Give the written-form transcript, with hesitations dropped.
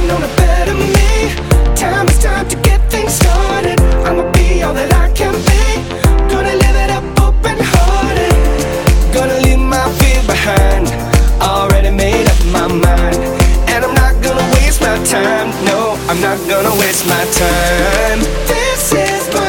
on a better me. It's time to get things started. I'ma be all that I can be. Gonna live it up open-hearted. Gonna leave my fear behind. Already made up my mind. And I'm not gonna waste my time. No, I'm not gonna waste my time. This is my